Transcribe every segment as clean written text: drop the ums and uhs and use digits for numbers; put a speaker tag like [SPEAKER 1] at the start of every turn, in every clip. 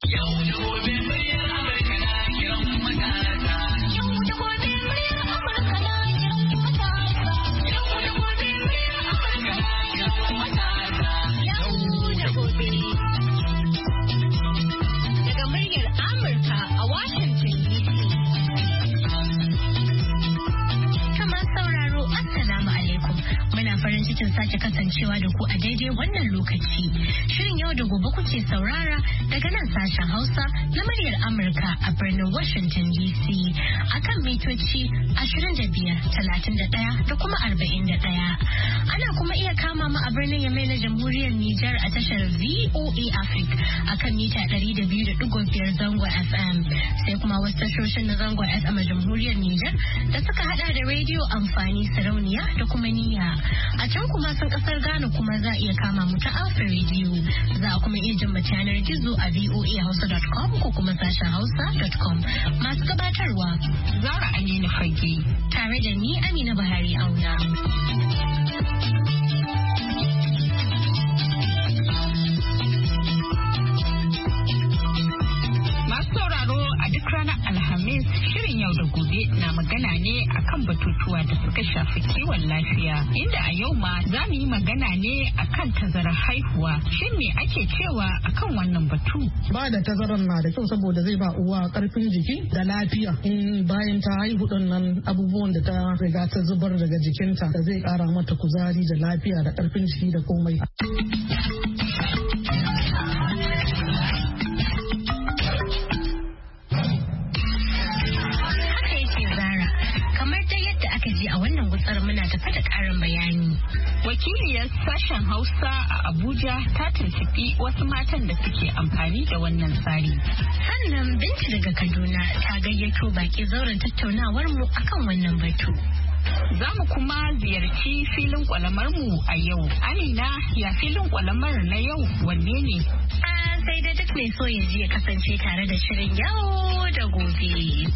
[SPEAKER 1] sake kasancewa da ku a daidai wannan lokaci. Shirin yau da gobe kuke saurara daga nan sashen Hausa na muryar Amurka a birnin Washington DC akan mitoci 25, 31 da kuma 41. Ana kuma iya kama mu a birnin Yamai na Jamhuriyar Nijar a tashar VOA Africa akan mita 200.5 zangon FM. Sai kuma wasu tashoshin na zangon FM a Jamhuriyar Nijar da suka hada da rediyo amfani sarauniya da kuma niyya. A can kuma sun kasar Ghana kuma za a iya kama mu ta Alpha Radio. Za a kuma iya jin mu yanar gizo a voahausa.com ko kuma sashen hausa.com. Masu gabatarwa Zara Aminu Fage tare da ni Amina Buhari Auna. Ranar Alhamis shirin yau da gobe na magana ne akan batutuwa da suka shafi kiwon lafiya, inda a yau ma za mu yi magana ne akan tazarar haihuwa. Shin me ake cewa akan wannan batu?
[SPEAKER 2] Ba da tazarar na da kyau saboda zai ba uwa karfin jiki da lafiya. Bayan ta haihu din nan abubuwan da ta riga ta zubar daga jikinta da zai kara mata kuzari da lafiya da karfin jiki da komai.
[SPEAKER 1] A wannan gutsar muna tafa da karin bayani. Wakiliyar sashen Hausa a Abuja ta tuntuɓi wasu matan da suke amfani da wannan tsari. Sannan Binta daga Kaduna ta gayyato baki zauren tattaunawar mu akan wannan batu. Za mu kuma ziyarci filin kwalamar mu a yau. Amina, ya filin kwalamar na yau wanne ne? Sai dai duk mai so ya ji ya kasance tare da shirin yau da gobe.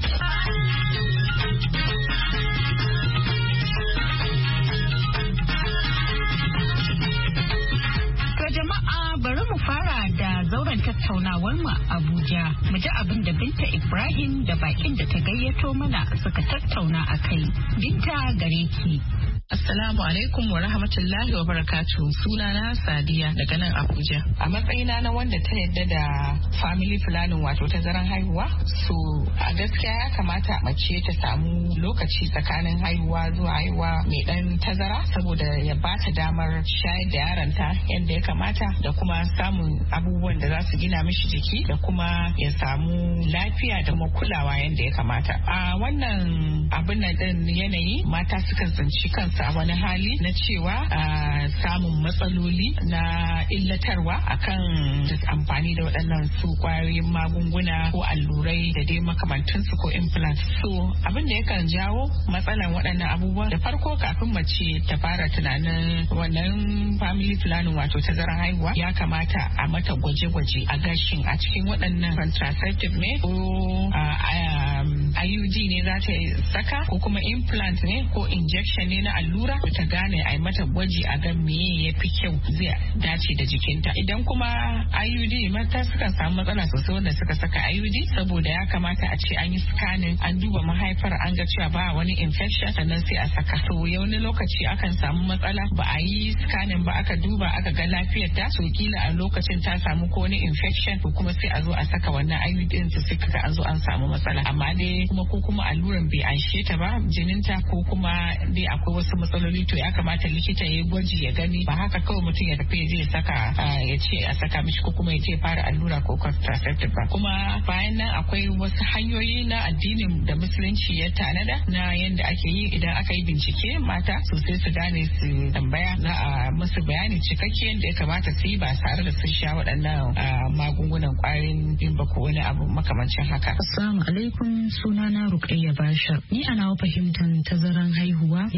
[SPEAKER 1] Jama'a bari mu fara da zauren tattaunawar mu Abuja. Mu ji abin da Binta Ibrahim da bakin da ta gayyato mana suka tattauna a kai. Binta gare ki.
[SPEAKER 3] Assalamu alaikum wa rahmatullahi wa barakatuh. Sunana Sadiya daga nan Abuja. A matsayina na wanda ta yadda da family planning wato tazaran haihuwa, so a gaskiya ya kamata mace ta samu lokaci tsakanin haihuwa zuwa haihuwa mai dan tazara saboda ya ba ta damar shayar da yaranta yadda ya kamata da kuma samun abubuwan da za su gina mishi jiki da kuma ya samu lafiya da kuma kulawa yadda ya kamata. A wannan abin nan din yanayi mata suka zanci kansu a wani hali na cewa samun matsaloli na illatarwa akan amfani da waɗannan su kwayoyin magunguna ko allurai da dai makamantansu ko implants. So abin da yakan jawo matsalan waɗannan abubuwan da farko kafin mace ta fara tunanin wannan family planning wato tazarar haihuwa ya kamata a mata gwaje-gwaje a gashin a cikin waɗannan contraceptive ne ko IUD ne za ta saka ko kuma implant ne ko injection ne na allura ta gane a yi mata gwaji a ga meye ya fi kyau zai dace da jikinta. Idan kuma IUD mata sukan samu matsala sosai wanda suka saka IUD saboda ya kamata a ce an yi scanning an duba mahaifar an ga cewa ba wani infection sannan sai a saka. To wani lokaci akan samu matsala ba a yi scanning ba aka duba aka ga lafiyar ta so kila a lokacin ta samu ko wani infection to kuma sai a zo a saka wannan IUD din su suka an zo an samu matsala amma dai kuma ko kuma alluran bai anshe ta ba jininta ko kuma dai akwai wasu matsaloli to ya kamata likita ya gwaji ya gani ba haka kawai mutum ya tafi zai saka ya ce a saka mishi ko kuma ya ce fara allura ko contraceptive ba. Kuma bayan nan akwai wasu hanyoyi na addinin da musulunci ya tanada na yadda ake yi idan aka yi bincike mata sosai su gane su tambaya za a musu bayani cikakke yadda ya kamata su yi ba tare da sun sha waɗannan magungunan ƙwayoyin din ba ko wani abu makamancin haka.
[SPEAKER 4] Assalamu alaikum, sunana Rukayya Bashar. Ni ana fahimtar tazaran haihuwa ya halatta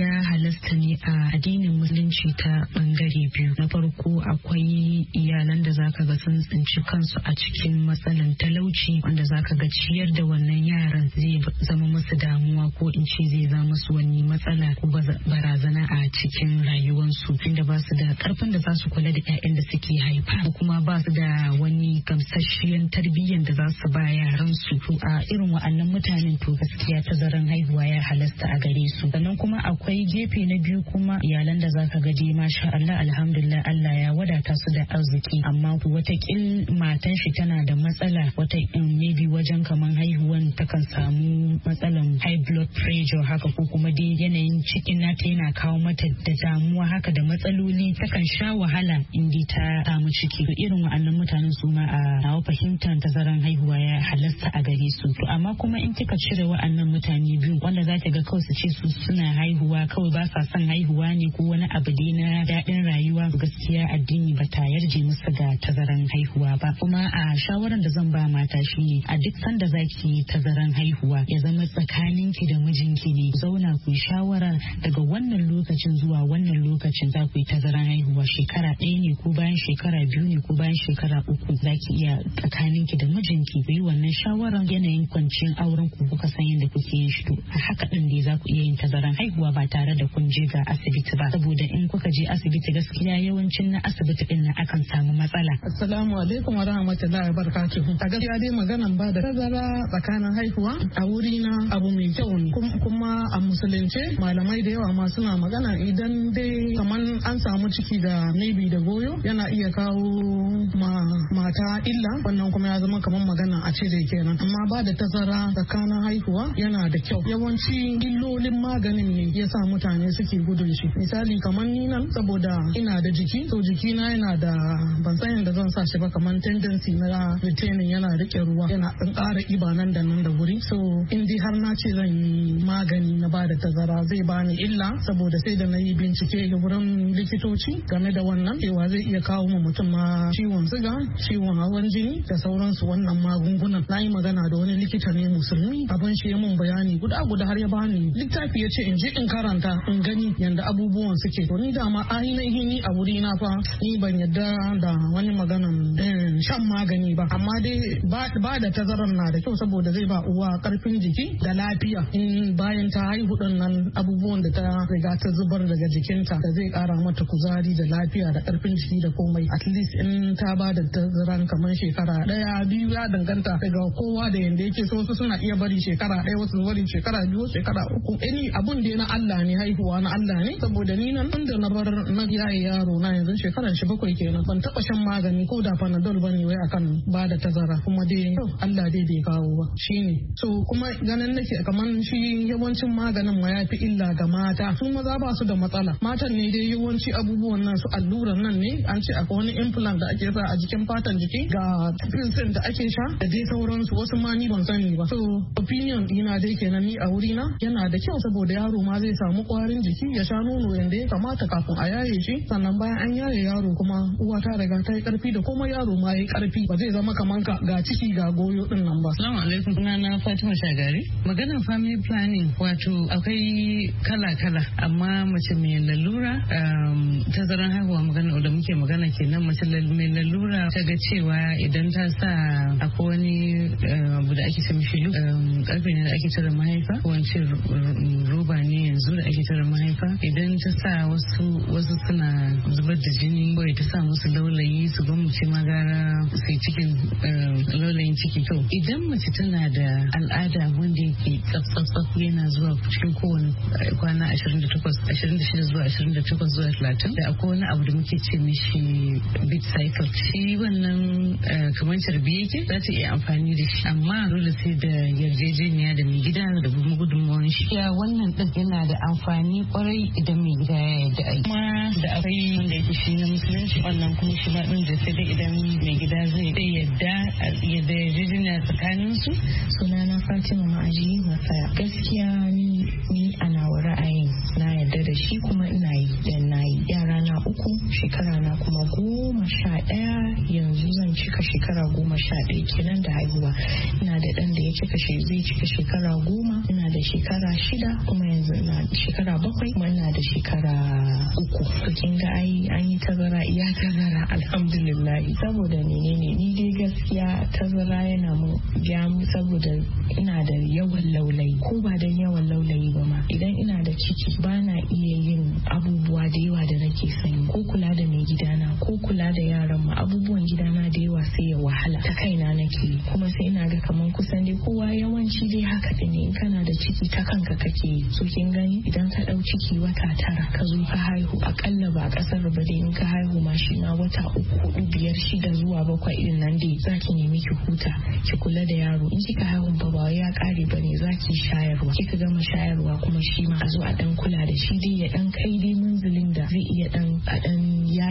[SPEAKER 4] halasta ne a addinin musulunci ta bangare biyu. Na farko akwai iyalan da zaka ga sun tsinci kansu a cikin matsalan talauci, wanda zaka ga ciyar da wannan yaran zai zama musu damuwa, ko in ce zai zama musu wani matsala ko barazana a cikin rayuwarsu, inda ba su da karfin da za su kula da 'ya'yan da suke haifa, ko kuma ba su da wani gamsasshiyan tarbiyyar da za su ba yaran su. To a irin wa'annan mutanen to gaskiya tazaran haihuwa ya halasta a gare su. Sannan kuma akwai gefe na biyu kuma iyalan da zaka ga dai masha Allah alhamdulillah Allah ya wadata su da arziki, amma watakil matan shi tana da matsala, wata maybe wajen kaman haihuwan takan samu matsalan high blood pressure haka, ko kuma dai yanayin cikin nata yana kawo mata da damuwa haka da matsaloli, takan sha wahala in dai ta samu ciki. To irin wa'annan mutanen su ma a nawa fahimtar tazaran haihuwa ya halasta a gare su. To amma kuma in kika cire wa'annan mutane biyu wanda za ta ga kawai su ce su suna haihuwa kawai ba sa son haihuwa ne ko wani abu dai na daɗin rayuwa, gaskiya addini ba ta yarje musu ga tazaran haihuwa ba. Kuma a shawaran da zan ba mata shine a duk sanda zaki yi tazaran haihuwa ya zama tsakaninki da mijinki ne, zauna ku shawara daga wannan lokacin zuwa wannan lokacin za ku yi tazaran haihuwa, shekara 1 ne ko bayan shekara 2 ne ko bayan shekara 3 zaki iya tsakaninki da mijinki ku yi wannan shawaran, yanayin kwanciyar auren ku kuka san yadda kuke yin shi. To a haka din dai za ku iya yin tazaran haihuwa ba tare da kun je ga asibiti ba, saboda in kuka je asibiti gaskiya yawancin na asibiti din na akan samu matsala.
[SPEAKER 2] Assalamu alaikum wa rahmatullahi wa barakatuhu. A gaskiya dai maganan ba da tazara tsakanin haihuwa a wuri na abu mai kyau ne, kuma a musulunce malamai da yawa ma suna magana idan dai kaman an samu ciki da maybe da goyo yana iya kawo mata illa, wannan kuma ya zama kaman magana a cire kenan. Amma ba da tazara tsakanin haihuwa yana da kyau. Yawanci illolin maganin ne ya sa mutane suke gudun shi. Misali kamar ni nan saboda ina da jiki, to jikina yana da ban san yadda zan sa shi ba, kamar tendency na retaining, yana rike ruwa, yana ɗan ƙara ƙiba nan da nan da wuri. So in dai har na ce zan yi magani na ba da tazara zai bani illa, saboda sai da na yi bincike ga wurin likitoci game da wannan cewa zai iya kawo mu mutum ma ciwon siga, ciwon hawan jini da sauransu. Wannan magungunan na yi magana da wani likita ne musulmi, abin shi ya mun bayani guda har ya bani littafi ya ce in je in karanta in gani yanda abubuwan suke. To ni dama ainihin ni a wuri na fa ni ban yadda da wani maganan shan magani ba, amma dai ba da tazarar na da kyau saboda zai ba uwa karfin jiki da lafiya. In bayan ta haihu din nan abubuwan da ta riga ta zubar daga jikinta da zai kara mata kuzari da lafiya da karfin jiki da komai. At least in ta ba da tazaran kamar shekara 1-2 ya danganta daga kowa da yanda yake so. Wasu suna iya bari shekara 1, wasu bari shekara 2, shekara 3. Ni abun da na Allah ne, haihuwa na Allah ne, saboda ni nan tun da na bar na yaye yaro na yanzu shekaran shi 7 kenan ban taba shan magani ko da panadol bane wai akan ba da tazara, kuma dai Allah dai bai kawo ba shine. So kuma ganin nake kaman shi yawancin maganin ma yafi illa ga mata, su maza ba su da matsala, matan ne dai yawanci abubuwan nan su alluran nan ne, an ce akwai wani implant da ake sa a jikin fatan jiki, ga pills da ake sha da dai sauransu, wasu ma ni ban sani ba. So opinion dina dai kenan ni a wuri na yana da kyau, saboda yaro ma zai samu kwarin jiki, ya sha nono yanda ya kamata kafin a yaye shi, sannan bayan an yaye yaro kuma uwa ta riga ta yi karfi da kuma yaro ma yi karfi, ba zai zama kaman ga ciki ga goyo din nan ba.
[SPEAKER 4] Assalamu alaikum, sunana Fatima Shagari. Maganar family planning wato akwai kala-kala, amma mace mai lalura tazaran haihuwa magana da muke magana kenan, mace mai lalura ta ga cewa idan ta sa akwai wani abu da ake ce mishi karfe ne da ake cire mahaifa, ko wance roba ne yanzu da ake cire mahaifa, idan ta sa wasu suna zubar da jini, kawai ta sa musu laulayi su gwamnati magara sai cikin laulayin ciki. To idan mace tana da al'ada wanda yake tsaf yana zuwa cikin kowane kwana 26 zuwa 28 zuwa 30, da akwai wani abu da muke ce mishi bit cycle, shi wannan kamar carbi yake za ta iya amfani da shi, amma dole sai da yarjejeniya da mai gida da kuma gudunmawar shi. Ya wannan din yana da amfani kwarai idan mai gida ya yarda a yi. Kuma da akwai wanda yake shi na musulunci, wannan kuma shi ma din da sai dai idan mai gida zai yarda yarjejeniya tsakanin su.
[SPEAKER 5] Sunana Fatima Ma'aji Masaya. Gaskiya ni a nawa ra'ayin na yarda da shi kuma ina yi dan na yi. Yara na 3, shekara na kuma 11, yanzu zan ci cika shekara 11 kenan da haihuwa. Ina da ɗan da ya zai cika shekara 10, ina da shekara 6, kuma yanzu ina da shekara 7, kuma ina da shekara 3. To kin ga an yi tazara, iya tazara, alhamdulillah. Saboda menene ni dai gaskiya tazara yana mu saboda ina da yawan laulayi, ko ba dan yawan laulayi ba ma, idan ina da ciki ba na iya yin abubuwa da yawa da nake son, ko kula da mai gidana ko kula da yaran ma, abubuwan gidana da yawa sai ya wahala, ta kaina nake, kuma sai ina ga kaman kusan dai kowa yawanci dai haka ne, in kana da ciki ta kanka kake yi. So kin gani idan ka dau ciki wata 9 ka zo ka haihu, akalla ba kasar ba dai in ka haihu ma shi ma wata 3, 4, 5, 6 zuwa 7 irin nan dai zaki nemi ki huta, ki kula da yaro. In kika haihu ba ya kare bane, zaki shayarwa, kika gama shayarwa kuma shi ma a zo a dan kula da shi dai ya dan kai dai munzulin da zai iya a dan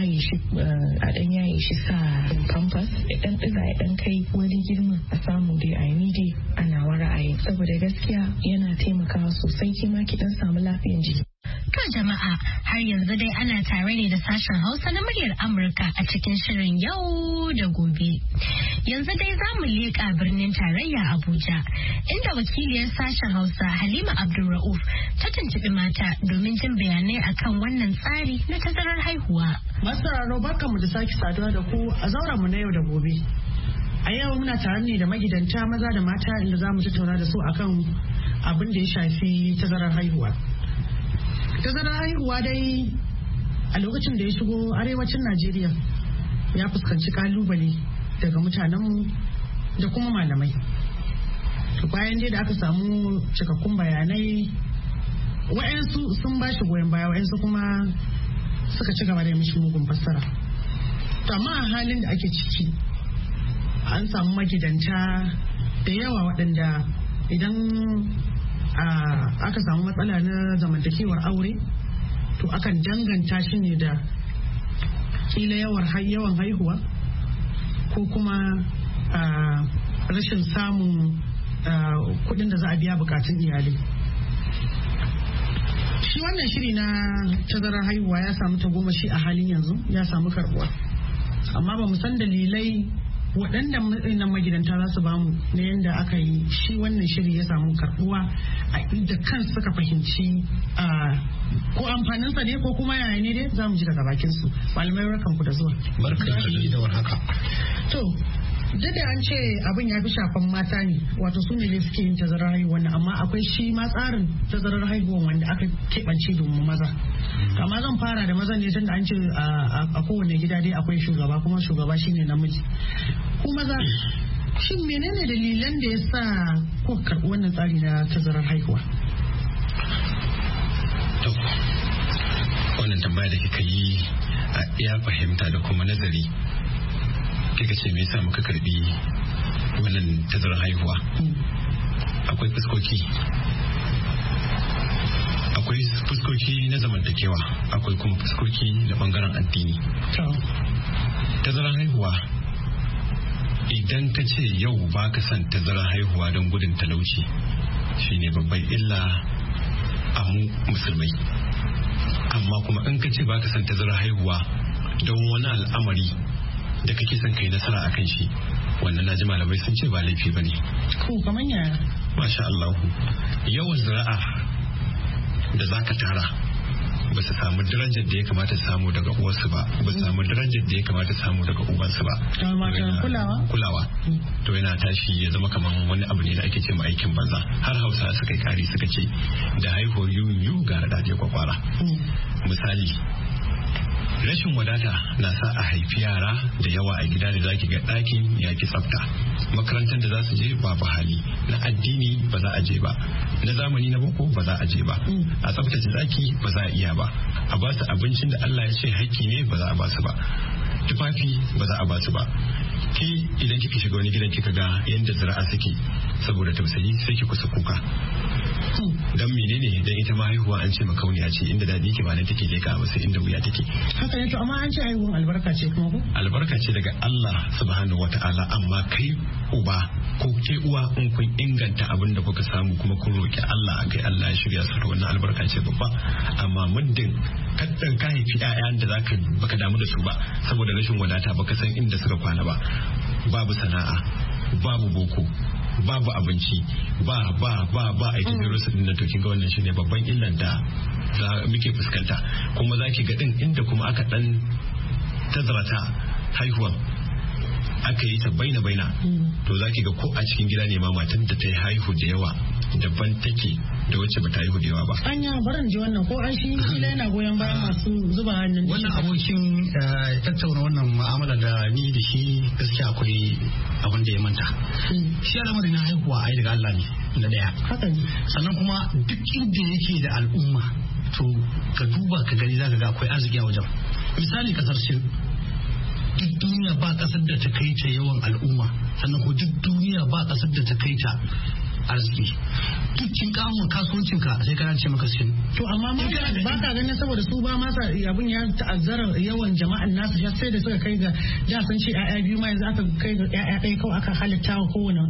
[SPEAKER 5] yaye shi sa pampers, ya dan diga, ya dan kai wani girman a samu dai a yi dai ana ra'ayi, saboda gaskiya yana taimakawa sosai kima ki dan samu lafiyan jiki.
[SPEAKER 1] To jama'a, har yanzu dai ana tare ne da sashen Hausa na muryar Amurka a cikin shirin yau da gobe. Yanzu dai za mu leƙa birnin tarayya Abuja, inda wakiliyar sashen Hausa Halima Abdulra'uf ta tuntuɓi mata domin jin bayanai akan wannan tsari na tazarar haihuwa.
[SPEAKER 2] Masu sauraro, barkanmu da sake saduwa da ku a zauren mu na yau da gobe. A yau muna tare ne da magidanta maza da mata, inda za mu tattauna da su akan abin da ya shafi tazarar haihuwa. Tazarar haihuwa dai a lokacin da ya shigo arewacin Najeriya ya fuskanci kalubale daga mutanenmu da kuma malamai. Bayan dai da aka samu cikakkun bayanai, wa'yansu sun ba shi goyon baya, wa'yansu kuma suka ci gaba da mishi mugun fassara. Amma a halin da ake ciki an samu magidanta da yawa waɗanda idan aka samu matsala na zamantakewar aure, to akan danganta shi ne da kila yawan haihuwa ko kuma rashin samun kudin da za a biya bukatun iyali. Shi wannan shiri na tazarar haihuwa ya samu tagomashi a halin yanzu, ya samu karbuwa, amma ba mu san dalilai waɗanda matsayin magidanta za su bamu na yadda aka yi shi wannan shiri ya samu karbuwa a inda kan suka fahimci ko amfaninsa ne ko kuma yaya ne dai za mu ji daga bakin su. Malamai, barkan ku da zuwa.
[SPEAKER 6] Barkan da warhaka.
[SPEAKER 2] To, duk da an ce abin ya fi shafan mata ne, wato su ne suke yin tazarar haihuwa, amma akwai shi ma tsarin tazarar haihuwa wanda aka keɓance domin maza. Amma zan fara da mazan ne, tun da an ce a kowane gida dai akwai shugaba, kuma shugaba shine namiji. Ku maza, shin menene dalilan da ya sa kuka karɓi wannan tsari na tazarar haihuwa?
[SPEAKER 6] To, wannan tambaya da kika yi a iya fahimta da kuma nazari, kika ce me yasa muka karbi wannan tazarar haihuwa. Akwai fuskoki na zamantakewa, akwai kuma fuskoki na bangaren addini. Tazarar haihuwa, idan ka ce yau baka son tazarar haihuwa don gudun talauci, shine babban illa a mu musulmai. Amma kuma in ka ce baka son tazarar haihuwa don wani al'amari da kake son kai nasara akan shi, wannan naji malamai sun ce ba laifi bane.
[SPEAKER 2] Ko kaman ya?
[SPEAKER 6] Masha Allah, yawan zira'a da zaka tara ba su samu darajar da ya kamata su samu daga uwarsu ba, ba su samu darajar da ya kamata su samu daga ubansu ba. Kulawa to yana tashi ya zama kaman wani abu ne da ake ce ma aikin banza. Har Hausa suka yi kari suka ce da haihuwar yuyu ga radaje kwakwara. Misali, rashin wadata na sa a haifi yara da yawa a gida da zaki ga ɗakin ya ki tsafta, makarantar da za su je babu hali, na addini ba za a je ba, na zamani na boko ba za a je ba, a tsaftace zaki ba za a iya ba, a ba su abincin da Allah ya ce hakki ne ba za a ba su ba, tufafi ba za a ba su ba. Ki idan kika shiga wani gidan kika ga yadda zira'a suke, saboda tausayi sai ki kusa kuka. Dan menene dan ita ma haihuwa an ce makauniya ce, inda dadi ke ba nan take leka ba sai inda wuya take.
[SPEAKER 2] Haka ne, to amma an ce haihuwan albarka ce kuma ko?
[SPEAKER 6] Albarka ce daga Allah subhanahu wataala, amma kai uba ko ke uwa in kun inganta abin da kuka samu kuma kun roki Allah akai, Allah ya shirya su, wannan albarka ce babba. Amma muddin kaddan ka haifi ƴaƴan da baka damu da su ba saboda rashin wadata, baka san inda suka kwana ba, babu sana'a, babu boko, babu abinci, ba a yi tafiya su din to kinga wannan shine babban illan da muke fuskanta. Kuma zaki ga din inda kuma aka dan tazarata haihuwan aka yi ta baina to zaki ga ko a cikin gida ne ma matan da ta yi haihu da yawa daban take da wacce ba ta haihu da yawa ba.
[SPEAKER 2] Anya barin ji wannan ko an shi kila yana goyon bayan masu zuba hannun.
[SPEAKER 7] Wannan abokin tattauna wannan mu'amala da ni da shi gaskiya akwai abin da ya manta. Shi al'amarin na haihuwa ai daga Allah ne na daya. Sannan kuma duk inda yake da al'umma to ka duba ka gani zaka ga akwai arziki a wajen. Misali kasar Sin, duk duniya ba kasar da ta kai ta yawan al'umma, sannan ko duk duniya ba kasar da ta kai ta arziki. Duk kin kawo kasuwancin ka sai kana ce maka Sin.
[SPEAKER 2] To amma ba ka ganin saboda su ba masa abin ya ta'azzara yawan jama'an nasu ya sai da suka kai ga da sun ce ƴaƴa biyu ma yanzu aka kai ga ƴaƴa ɗaya kawai aka halitta wa kowane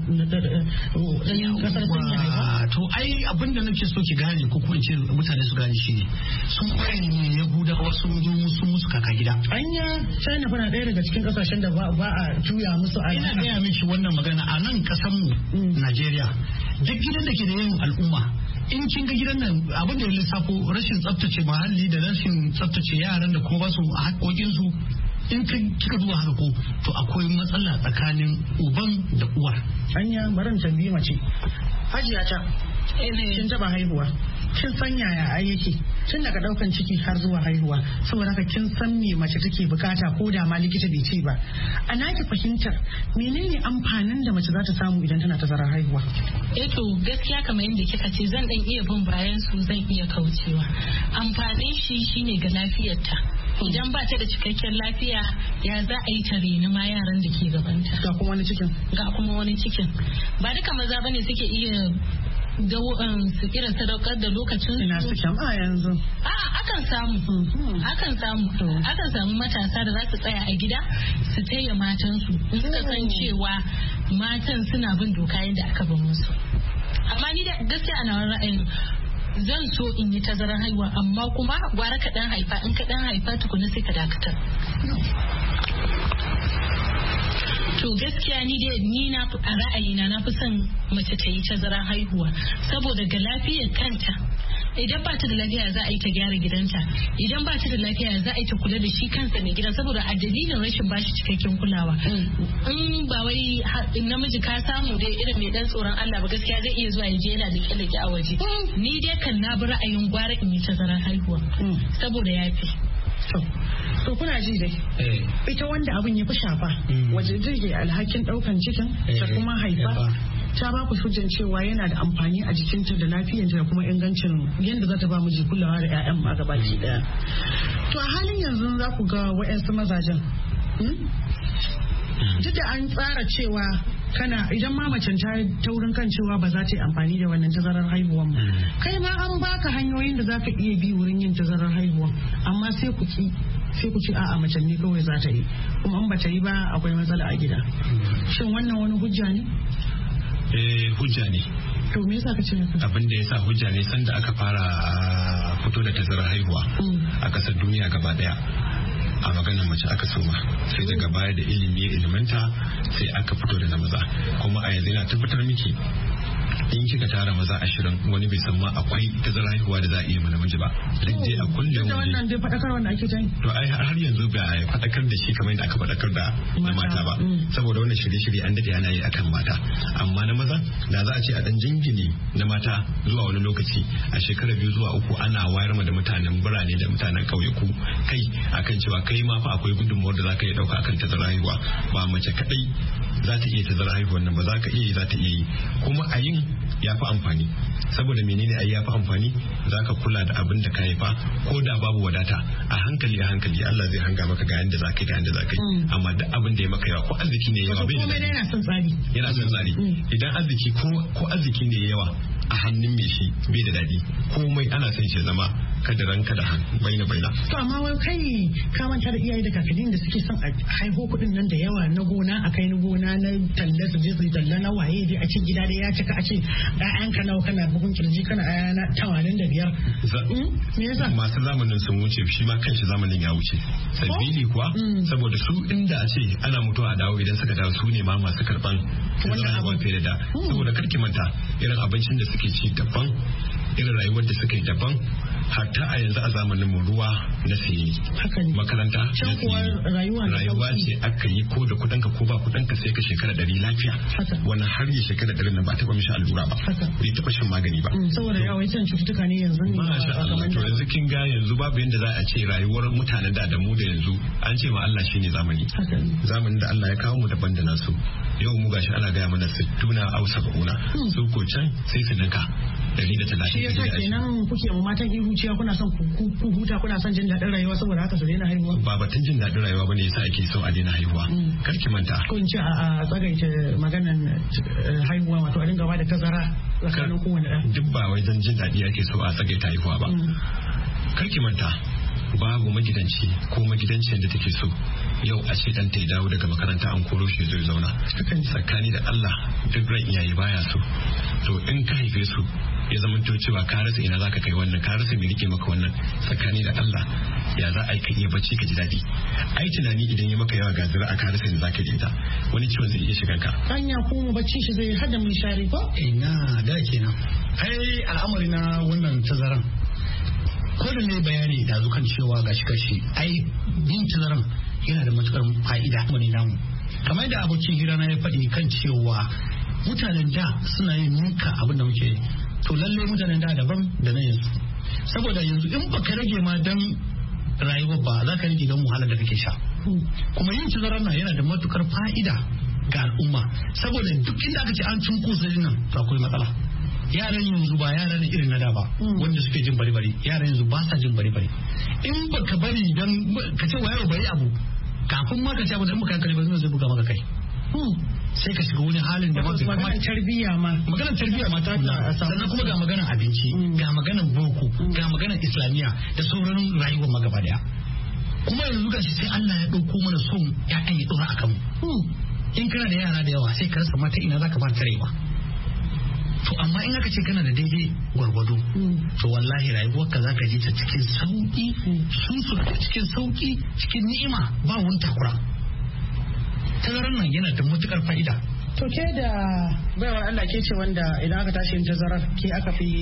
[SPEAKER 2] ɗan kasar sun yi haifa.
[SPEAKER 7] To ai abin da nake so ki gane ko kuma in ce mutane su gane shi ne sun kware ne Yahudawa sun zo musu kaka gida.
[SPEAKER 2] Anya China fana ɗaya daga cikin kasashen da ba a juya musu a
[SPEAKER 7] ina gaya miki wannan magana a nan kasan mu Najeriya duk gidan da ke da yawan al'umma in kin ga gidan nan abin da ya lissafo rashin tsaftace muhalli da rashin tsaftace yaran da kuma ba su haƙoƙinsu in kika zuwa haka ko to akwai matsala tsakanin uban da uwar.
[SPEAKER 2] Anya barin tambayi mace Hajiya ta kin taba haihuwa kin san yaya ai yake tun daga daukan ciki har zuwa haihuwa saboda haka kin san me mace take bukata ko da ma likita bai ce ba. A naki fahimtar menene amfanin da mace za ta samu idan tana tazarar haihuwa?
[SPEAKER 1] To gaskiya kamar yadda kika ce zan dan iya bin bayan su zan iya kaucewa. Amfanin shi shine ga lafiyarta. Idan ba ta da cikakken lafiya ya za a yi ta reni ma yaran da ke gabanta.
[SPEAKER 2] Ga kuma wani cikin.
[SPEAKER 1] Ba duka maza bane suke iya su irin sadaukar da lokacin
[SPEAKER 2] ina su a yanzu
[SPEAKER 1] akan samu matasa da za su tsaya a gida su taya matansu suka san cewa matan suna bin doka yadda aka bin musu. Amma ni da gaskiya ana ra'ayin zan so in yi tazarar haihuwa amma kuma gwara ka dan haifa in ka dan haifa tukuna sai ka dakatar. To gaskiya ni na a ra'ayina na fi son mace ta yi tazarar haihuwa saboda ga lafiyar kanta. Idan ba ta da lafiya za a yi ta gyara gidanta, idan ba ta da lafiya za a yi ta kula da shi kansa mai gidan saboda a dalilin rashin bashi cikakken kulawa. In ba wai namiji ka samu dai irin mai dan tsoron Allah ba gaskiya zai iya zuwa ya je yana da kyalake a waje. Ni dai kan na bi ra'ayin gwara in yi tazarar haihuwa saboda yafi.
[SPEAKER 2] To kuna ji dai ita wanda abin ya fi shafa waje zai alhakin daukan cikin ta kuma haifa ta ba ku hujjan cewa yana da amfani a jikinta da lafiyarta da kuma ingancin yadda za ta ba miji kulawa da 'ya'yan ma gabaki daya. To a halin yanzu za ku ga wa'yansu mazajen duk da an tsara cewa idan ma macen ta taurin kan cewa ba za ta yi amfani da wannan tazarar haihuwan ba kai ma an baka hanyoyin da za ka iya bi wurin yin tazarar haihuwa amma sai ku ci a'a macen ne kawai za ta yi kuma an ba ta yi ba akwai matsala a gida. Shin wannan wani hujja ne?
[SPEAKER 6] Hujja ne.
[SPEAKER 2] To me yasa ka ce haka?
[SPEAKER 6] Abin da yasa hujja ne sanda aka fara fito da tazarar haihuwa a kasar duniya gaba daya a maganar mace aka soma sai daga baya da ilimi ya ilimanta sai aka fito da na maza kuma a yanzu yana tabbatar miki in kika tara maza 20 wani bai san ma akwai tazarar haihuwa da za a iya mana namiji ba duk dai a kullum
[SPEAKER 2] da wannan dai fadakar wanda ake tayi
[SPEAKER 6] to ai har yanzu ba fadakar da shi kamar yadda aka fadakar da mata ba saboda wannan shirye-shirye an dade ana yi akan mata amma na maza da za a ce a dan jingine na mata zuwa wani lokaci a shekara 2 zuwa 3 ana wayar ma da mutanen birane da mutanen ƙauyaku kai akan cewa kai ma fa akwai gudunmuwar da za ka iya dauka akan tazarar haihuwa ba mace kadai za ta iya tazarar haihuwar nan ba za ka iya yi za ta iya yi kuma a yin ya fi amfani saboda menene ai ya fi amfani za ka kula da abin da ka haifa ko da babu wadata a hankali Allah zai hanga maka ga yanda za ka yi amma duk abin da ya maka yawa ko arziki ne yawa bai da
[SPEAKER 2] yana son tsari
[SPEAKER 6] idan arziki ko arziki ne yawa a hannun mai shi bai da daɗi komai ana son shi zama kada ranka da baina.
[SPEAKER 8] To amma wai kai ka manta da iyaye da kakannin da suke son a haihu kuɗin nan da yawa na gona a kai na gona na talla su je su talla na waye dai a ce gida dai ya cika a ce ɗayanka nawa kana bugun kirji kana ayana 85. Me yasa
[SPEAKER 6] masu zamanin sun wuce shi ma kanshi zamanin ya wuce sabili kuwa saboda su inda a ce ana mutuwa a dawo idan suka dawo su ne ma masu karban wannan abin fiye da saboda karki manta irin abincin da suke ci daban irin rayuwar da suke daban hatta a yanzu a zamanin mu ruwa na sayi makaranta na sayi rayuwa ce aka yi ko da kudanka ko ba kudanka sai ka shekara 100 lafiya wannan har ya shekara 100 nan ba ta mishi allura ba bai taɓa shan magani ba
[SPEAKER 8] saboda yawancin cututtuka ne yanzu ne
[SPEAKER 6] masha Allah to yanzu kin ga yanzu babu yanda za a ce rayuwar mutanen da mu da yanzu an ce ma Allah shine zamani zamanin da Allah ya kawo mu daban da nasu yau mu gashi ana gaya mana 60 au 70 su ko can sai su ninka 130.
[SPEAKER 8] Shi yasa kenan kuke mu matan ihu cewa kuna son ku huta kuna son jin daɗin rayuwa saboda haka su daina haihuwa.
[SPEAKER 6] Ba batun jin daɗin rayuwa bane yasa ake son a daina haihuwa. Kar ki manta.
[SPEAKER 8] Ko in ce a tsagaita maganan haihuwa wato a dinga bada tazara tsakanin kowane ɗan.
[SPEAKER 6] Duk ba wai don jin daɗi ake so a tsagaita haihuwa ba. Kar ki manta. Babu magidanci ko magidanciyar da take so yau a ce dan ta dawo daga makaranta an koro shi zai zauna tsakani da Allah duk ran iyaye baya so to in ka haife su ya zama to cewa ka rasa ina zaka kai wannan ka rasa me rike maka wannan tsakani da Allah ya za a ka iya bacci ka ji daɗi ai tunani idan ya maka yawa gazira a ka rasa ina zaka ji ta wani ciwon zai iya shiga ka
[SPEAKER 8] hanya ko mu bacci shi zai hada mun share ko
[SPEAKER 7] ina da kenan ai al'amari na wannan tazaran ko da ne bayani da zukan cewa gashi kashi ai yin tazaran yana da matukar fa'ida wani namu kamar da abokin hira na ya faɗi kan cewa mutanen da suna yin ninka abin da muke to lalle mutanen da daban da na yanzu saboda yanzu in baka rage ma dan rayuwa ba za ka rage don wahalar da kake sha kuma yin tazaran nan yana da matukar fa'ida ga al'umma saboda duk inda aka ce an cunkusa nan to akwai matsala yaran yanzu ba yaran irin na da ba wanda suke jin bari yaran yanzu ba sa jin bari in baka bari dan ka ce wayar bari abu kafin ma ka ce abu da muka hankali ba zai buga maka kai sai ka shiga wani halin da
[SPEAKER 8] maganar tarbiyya ma ta
[SPEAKER 7] sannan kuma ga maganar abinci ga maganar boko ga maganar islamiyya da sauran rayuwar magaba daya kuma yanzu ga shi sai Allah ya dauko mana son ya'yan ya dora akan mu in kana da yara da yawa sai ka rasa mata ina zaka ba tarewa to amma in aka ce kana da daidai gwargwado to wallahi rayuwarka za ka ji ta cikin sauki cikin sauki cikin ni'ima ba wani takura tazarar nan yana da matukar fa'ida
[SPEAKER 8] to ke da baiwar Allah ke ce wanda idan aka tashi yin tazarar ke aka fi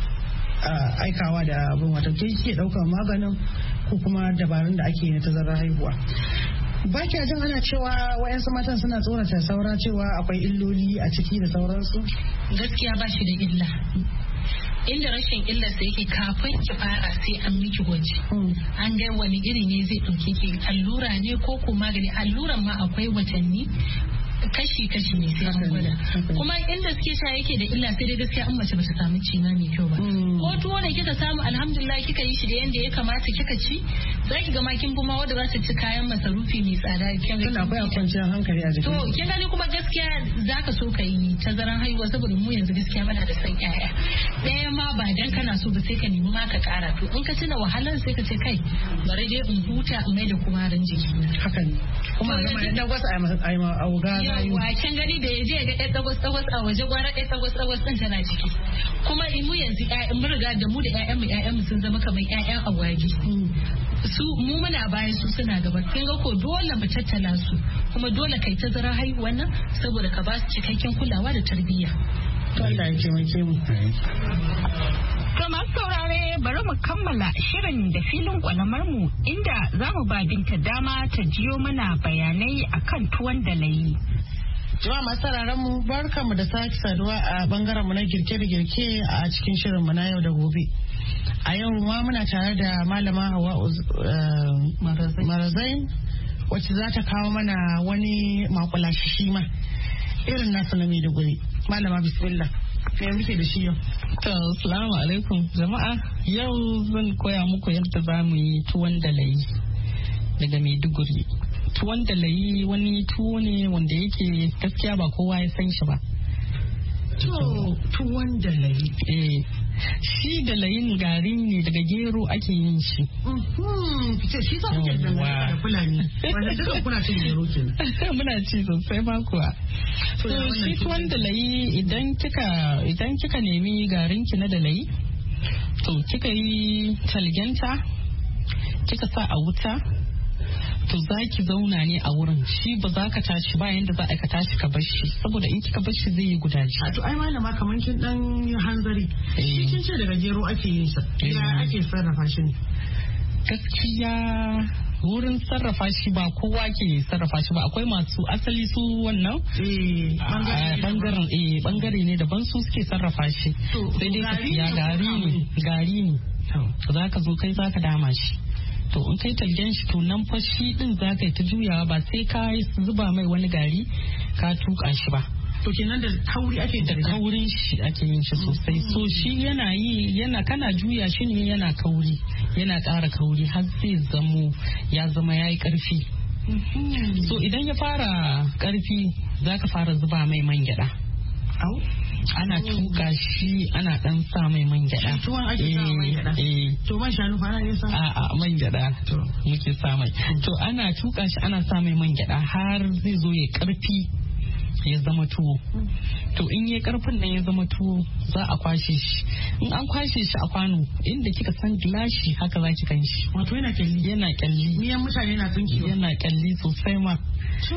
[SPEAKER 8] aikawa da abin wato ke ɗaukar maganin ko kuma dabarun da ake na tazarar haihuwa ba kya jin ana cewa wayansu matan suna tsorata saura cewa akwai illoli a ciki da sauransu
[SPEAKER 1] gaskiya ba shi da illa inda rashin illar sa yake kafin ki fara sai an miki gwaji an ga wani iri ne zai dauke ki allura ne ko kuma magani alluran ma akwai watanni kashi ne sai an gwada kuma inda suke sha yake da illa sai dai gaskiya an mace bata samu cina mai kyau ba ko tuwo ne kika samu alhamdulillah kika yi shi da yanda ya kamata kika ci zaki ga makin buma wanda za su ci kayan masarufi mai tsada kin
[SPEAKER 8] ga akwai kwanciyar hankali a jiki
[SPEAKER 1] to kin gani kuma gaskiya zaka so ka yi tazaran haihuwa saboda mu yanzu gaskiya muna da san yaya daya ma ba dan kana so ba sai ka nemi ma ka kara to in ka tuna wahalar sai ka ce kai bari dai in huta in mai da kumarin jiki
[SPEAKER 8] haka ne kuma ga mai dan wasu ai ma auga
[SPEAKER 1] yawa can gani da ya je ga ɗaya tsagwas a waje gwara ɗaya tsagwas ɗin tana ciki kuma mu yanzu mun riga da mu da ƴaƴanmu sun zama kamar ƴaƴan awagi su mu muna bayan su suna gaba kin ga ko dole mu tattala su kuma dole kai tazarar haihuwa nan saboda ka ba su cikakken kulawa da tarbiyya
[SPEAKER 8] to Allah ya taimake mu
[SPEAKER 9] To masu saurare bari mu kammala shirin da filin kwalamar mu inda za mu ba Binta dama ta jiyo mana bayanai akan tuwon da layi.
[SPEAKER 8] Jama'a masu sauraron mu barkanmu da sake saduwa a bangaren mu na girke da girke a cikin shirin mu na yau da gobe. A yau ma muna tare da malama Hauwa Marazain wacce za ta kawo mana wani makulashi shi ma irin nasu na Maiduguri. Malama bismillah. Me muke da shi yau?
[SPEAKER 3] To, assalamu alaikum jama'a. Yau zan koya muku yadda za mu yi tuwon dalayi daga Maiduguri. Tuwon dalayi wani tuwo ne wanda yake gaskiya ba kowa ya san shi ba.
[SPEAKER 8] Tuwon da layi.
[SPEAKER 3] Shi da layin gari ne daga gero ake yin shi.
[SPEAKER 8] Shi za ku da Fulani. Wanda duka kuna cin gero kenan.
[SPEAKER 3] Muna ci sosai ma kuwa. Shi tuwon da layi idan kika nemi garin ki na da layi, to kika yi talgenta, kika sa a wuta, to za ki zauna ne a wurin, shi ba za ka tashi ba, yanda za ka tashi ka bar shi, saboda in kika bar shi zai yi gudaji.
[SPEAKER 8] To ai malama kamar kin dan hanzari, shi kin ce daga gero ake yin sa, ya ake sarrafa shi ne?
[SPEAKER 3] Gaskiya wurin sarrafa shi ba kowa ke sarrafa shi ba, akwai masu asali su wannan bangare ne daban su suke sarrafa shi, sai dai tafiya gari ne za ka zo kai za ka dama shi. To in kai talgen shi to nan fa shi din za ka yi ta juyawa, ba sai ka zuba mai wani gari ka tuka shi ba.
[SPEAKER 8] To kenan da kauri ake
[SPEAKER 3] da kaurin shi ake yin shi sosai. So shi yana kana juya shi ne yana kauri, yana ƙara kauri har zai zama yayi ƙarfi. So idan ya fara ƙarfi za ka fara zuba mai man gyada. Ana tuka shi, ana dan sa mai man gyada.
[SPEAKER 8] Tuwon ake sa man gyada. To man shanu fa ana yin sa?
[SPEAKER 3] A'a, man gyada muke sa mai. To ana tuka shi, ana sa mai man gyada har zai zo ya ƙarfi ya zama tuwo. To in yi karfin nan ya zama tuwo za a kwashe shi. In an kwashe shi a kwano inda kika san gilashi haka za ki kan shi.
[SPEAKER 8] Wato yana kyalli.
[SPEAKER 3] Yana kyalli.
[SPEAKER 8] Miyan mutane na tsinki.
[SPEAKER 3] Yana kyalli sosai ma. To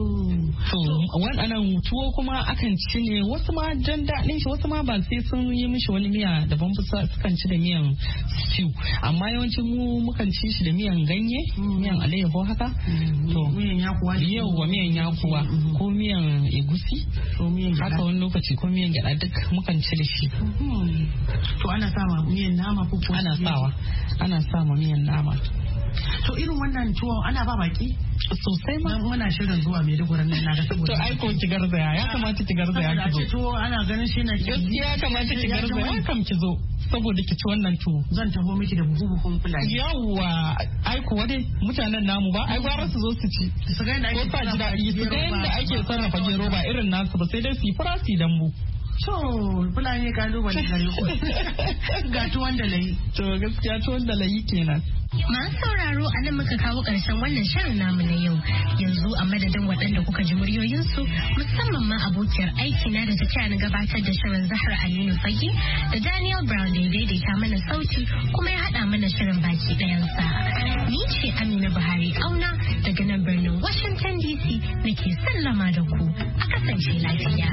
[SPEAKER 3] waɗannan tuwo kuma akan ci ne, wasu ma don daɗin shi, wasu ma ba sai sun yi mishi wani miya daban ba, sukan ci da miyan stew, amma yawancin mu mukan ci shi da miyan ganye, miyan alayyaho haka. To
[SPEAKER 8] miyan yakuwa.
[SPEAKER 3] Yauwa miyan yakuwa ko miyan egusi, haka wani lokaci ko miyan gyada duk mukan ci da shi.
[SPEAKER 8] To ana sama miyan nama ko
[SPEAKER 3] ana sama miyan nama.
[SPEAKER 8] To irin wannan tuwon ana ba baki?
[SPEAKER 3] Sosai ma.
[SPEAKER 8] Muna shirin zuwa Maiduguri nan na ga saboda.
[SPEAKER 3] To ai ko ki garzaya, ya kamata ki garzaya ki zo.
[SPEAKER 8] Tuwo ana ganin shi na
[SPEAKER 3] gaskiya ya kamata ki garzaya kam ki zo saboda ki ci wannan tuwo.
[SPEAKER 8] Zan taho miki da buhun Fulani.
[SPEAKER 3] Yawwa, ai kuwa dai mutanen namu ba, ai gwara su zo su ci.
[SPEAKER 8] Su ga yadda ake
[SPEAKER 3] sarrafa gero. Su ga yadda ake sarrafa gero ba irin nasu ba, sai dai su yi fura su yi dambu.
[SPEAKER 8] To Fulani kalubale gare ku. Ga tuwon da layi.
[SPEAKER 3] To gaskiya tuwon da layi kenan.
[SPEAKER 1] Masu sauraro a nan muka kawo ƙarshen wannan shirin namu na yau. Yanzu a madadin waɗanda kuka ji muryoyinsu, musamman ma abokiyar aiki na da ta taya ni gabatar da shirin Zahra Aminu Fage da Daniel Brown da ya daidaita mana sauti kuma ya haɗa mana shirin baki ɗayansa. Ni ce Amina Buhari Auna daga nan birnin Washington DC nake sallama da ku. A kasance lafiya.